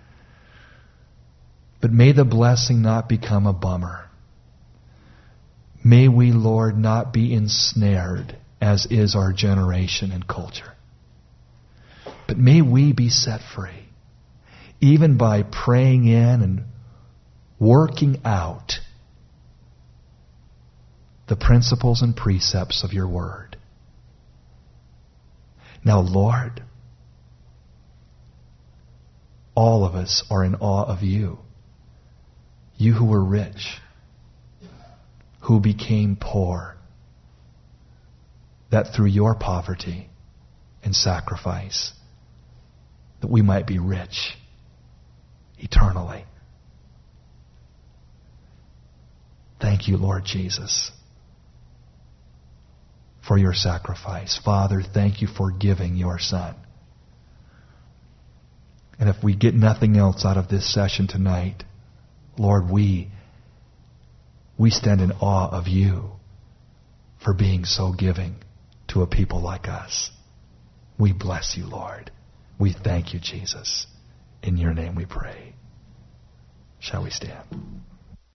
But may the blessing not become a bummer. May we, Lord, not be ensnared, as is our generation and culture. But may we be set free, even by praying in and working out the principles and precepts of your word. Now, Lord, all of us are in awe of you. You who were rich, who became poor, that through your poverty and sacrifice, that we might be rich eternally. Thank you, Lord Jesus, for your sacrifice. Father, thank you for giving your Son. And if we get nothing else out of this session tonight, Lord, we stand in awe of you for being so giving to a people like us. We bless you, Lord. We thank you, Jesus. In your name we pray. Shall we stand?